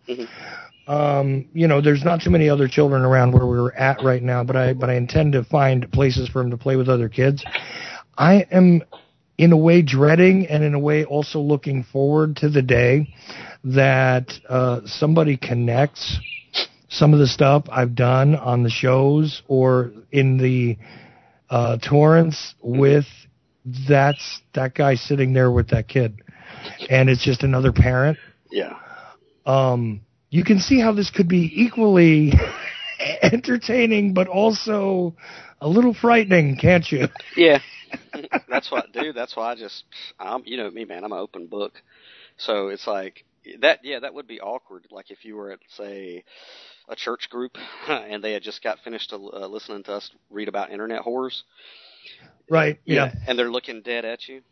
B: Mm-hmm. There's not too many other children around where we're at right now, but I intend to find places for him to play with other kids. I am in a way dreading and in a way also looking forward to the day that somebody connects some of the stuff I've done on the shows or in the torrents with that guy sitting there with that kid, and it's just another parent.
E: Yeah.
B: You can see how this could be equally entertaining, but also a little frightening, can't you?
E: Yeah. That's why you know me, man, I'm an open book. So it's like that would be awkward. Like if you were at, say, a church group and they had just got finished listening to us read about internet horrors.
B: Right. Yeah.
E: And they're looking dead at you,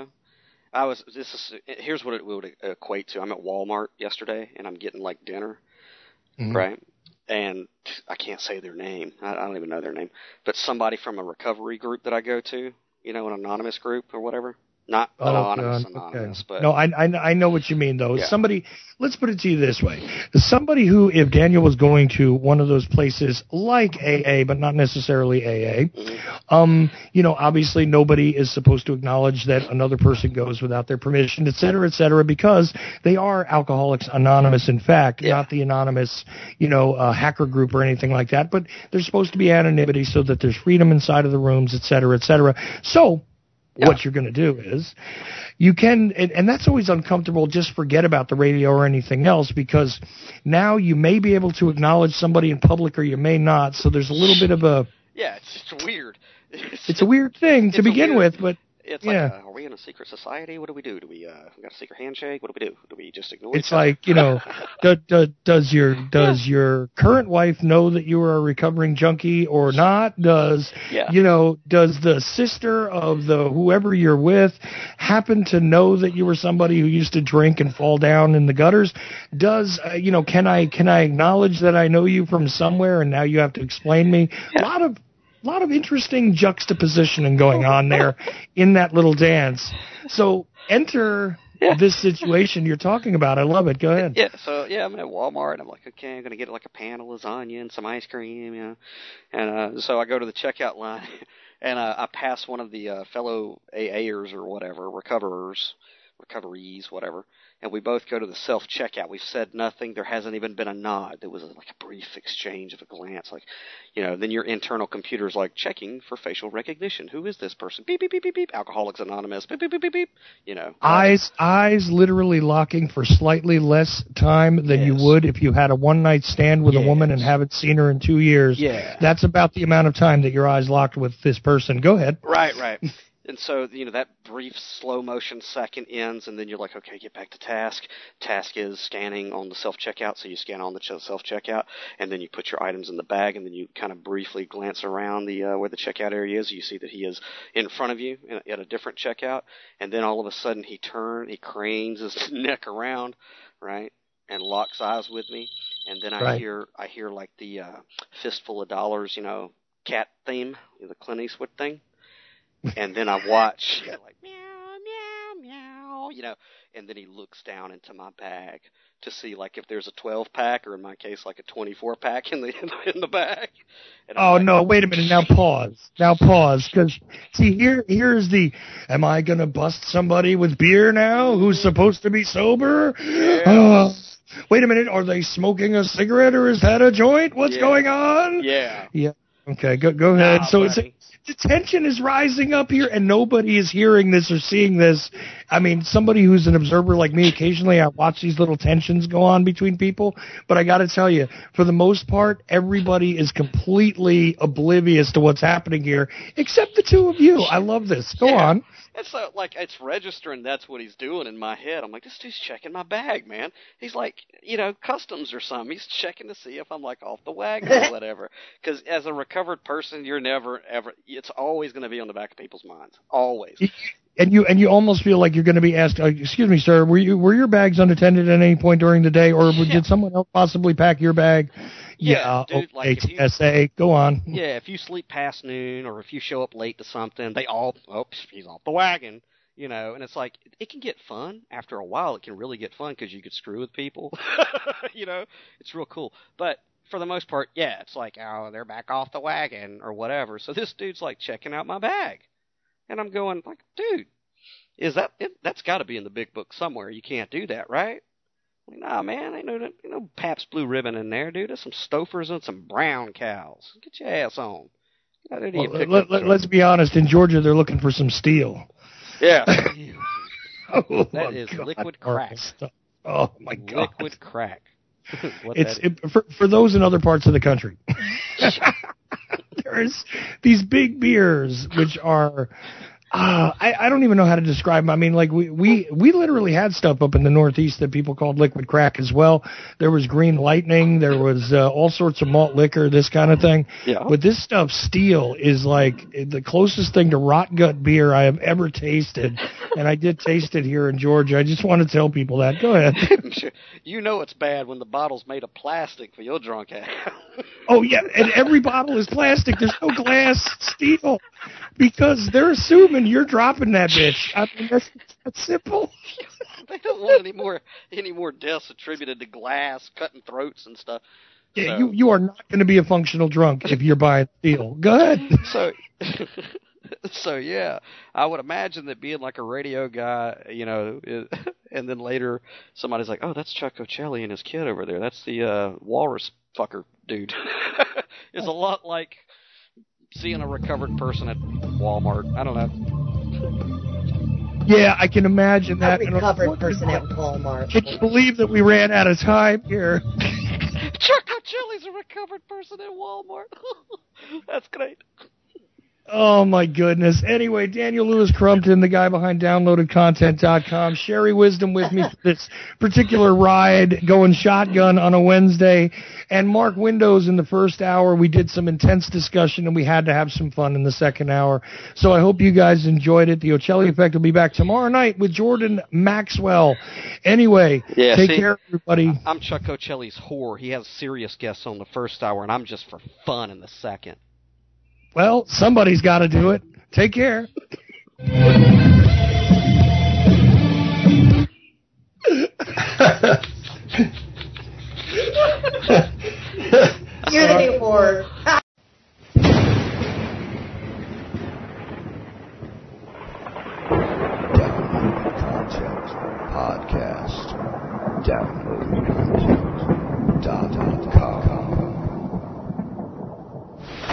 E: here's what it would equate to. I'm at Walmart yesterday and I'm getting like dinner, mm-hmm. right? And I can't say their name. I don't even know their name. But somebody from a recovery group that I go to, an anonymous group or whatever. Not anonymous,
B: okay.
E: but
B: no, I know what you mean though.
E: Yeah.
B: Somebody, let's put it to you this way: somebody who, if Daniel was going to one of those places like AA, but not necessarily AA, mm-hmm. Obviously nobody is supposed to acknowledge that another person goes without their permission, et cetera, because they are Alcoholics Anonymous. In fact, not the anonymous, hacker group or anything like that. But there's supposed to be anonymity so that there's freedom inside of the rooms, et cetera, et cetera. So. Yeah. What you're going to do is you can, and that's always uncomfortable, just forget about the radio or anything else, because now you may be able to acknowledge somebody in public or you may not. So there's a little bit of a...
E: Yeah, it's weird.
B: It's a weird thing to begin with, but...
E: it's like, are we in a secret society? What do? We got a secret handshake? What do? Do we just ignore
B: It's
E: each other?
B: like, does your current wife know that you are a recovering junkie or not? Does the sister of the whoever you're with happen to know that you were somebody who used to drink and fall down in the gutters? Does can I acknowledge that I know you from somewhere and now you have to explain me?
E: Yeah.
B: A lot of interesting juxtapositioning going on there in that little dance. So enter this situation you're talking about. I love it. Go ahead.
E: Yeah. So I'm at Walmart and I'm like, okay, I'm gonna get like a pan of lasagna and some ice cream, And so I go to the checkout line and I pass one of the fellow AAers or whatever, recoveries, whatever. And we both go to the self-checkout. We've said nothing. There hasn't even been a nod. There was like a brief exchange of a glance. Like, then your internal computer's like checking for facial recognition. Who is this person? Beep, beep, beep, beep, beep. Alcoholics Anonymous. Beep, beep, beep, beep, beep.
B: Eyes literally locking for slightly less time than you would if you had a one-night stand with a woman and haven't seen her in 2 years.
E: Yeah.
B: That's about the amount of time that your eyes locked with this person. Go ahead.
E: Right. And so, that brief slow motion second ends, and then you're like, okay, get back to task. Task is scanning on the self-checkout, so you scan on the self-checkout, and then you put your items in the bag, and then you kind of briefly glance around the where the checkout area is. You see that he is in front of you at a different checkout, and then all of a sudden he cranes his neck around, right, and locks eyes with me, and then I hear like the Fistful of Dollars, cat theme, the Clint Eastwood thing. And then I watch, like, meow, meow, meow, and then he looks down into my bag to see, like, if there's a 12-pack, or in my case, like a 24-pack in the bag. And
B: no, wait a minute, now pause, because, see, here's the, am I going to bust somebody with beer now who's supposed to be sober?
E: Yeah.
B: Wait a minute, are they smoking a cigarette, or is that a joint? What's going on?
E: Yeah.
B: Okay, go ahead. So the tension is rising up here, and nobody is hearing this or seeing this. I mean, somebody who's an observer like me, occasionally I watch these little tensions go on between people, but I got to tell you, for the most part, everybody is completely oblivious to what's happening here, except the two of you. I love this. Go on.
E: And so, like, it's registering that's what he's doing in my head. I'm like, this dude's checking my bag, man. He's like, customs or something. He's checking to see if I'm, like, off the wagon or whatever. Because as a recovered person, you're never, ever, it's always going to be on the back of people's minds. Always.
B: And you almost feel like you're going to be asked, excuse me, sir, were your bags unattended at any point during the day, or did someone else possibly pack your bag?
E: Yeah, dude, like
B: go on.
E: Yeah, if you sleep past noon, or if you show up late to something, they all, he's off the wagon, and it's like, it can get fun. After a while, it can really get fun because you could screw with people, it's real cool. But for the most part, it's like, they're back off the wagon or whatever. So this dude's like checking out my bag. And I'm going like, dude, that's got to be in the big book somewhere. You can't do that, right? Like, nah, man, ain't no Pabst Blue Ribbon in there, dude. There's some Stofers and some brown cows. Get your ass on.
B: Let's be honest. In Georgia, they're looking for some steel.
E: Yeah.
B: That
E: is liquid crack.
B: Oh my God.
E: Liquid crack.
B: For those in other parts of the country. There's these big beers which are I don't even know how to describe them. I mean, like we literally had stuff up in the Northeast that people called liquid crack as well. There was Green Lightning, there was all sorts of malt liquor, this kind of thing.
E: Yeah.
B: But this stuff, Steel, is like the closest thing to rot gut beer I have ever tasted, and I did taste it here in Georgia. I just want to tell people that. Go ahead.
E: It's bad when the bottle's made of plastic for your drunk ass.
B: Oh yeah, and every bottle is plastic. There's no glass, steel, because they're assuming you're dropping that bitch. I mean, that's simple.
E: They don't want any more deaths attributed to glass, cutting throats and stuff.
B: Yeah, so. You are not going to be a functional drunk if you're buying steel. Go ahead.
E: So yeah, I would imagine that being like a radio guy, and then later somebody's like, oh, that's Chuck Ocelli and his kid over there. That's the walrus fucker dude. It's a lot like seeing a recovered person at Walmart. I don't know.
B: Yeah, I can imagine that.
C: A recovered person at Walmart.
B: Can you believe that we ran out of time here?
E: Chuck Ocelli's a recovered person at Walmart. That's great.
B: Oh, my goodness. Anyway, Daniel Lewis Crumpton, the guy behind DownloadedContent.com. Sherry Wisdom with me for this particular ride, going shotgun on a Wednesday. And Mark Windows in the first hour. We did some intense discussion, and we had to have some fun in the second hour. So I hope you guys enjoyed it. The Ocelli Effect will be back tomorrow night with Jordan Maxwell. Anyway, take care, everybody.
E: I'm Chuck Ocelli's whore. He has serious guests on the first hour, and I'm just for fun in the second.
B: Well, somebody's got to do it. Take care.
C: You're the new whore.
F: Download Content Podcast. Download.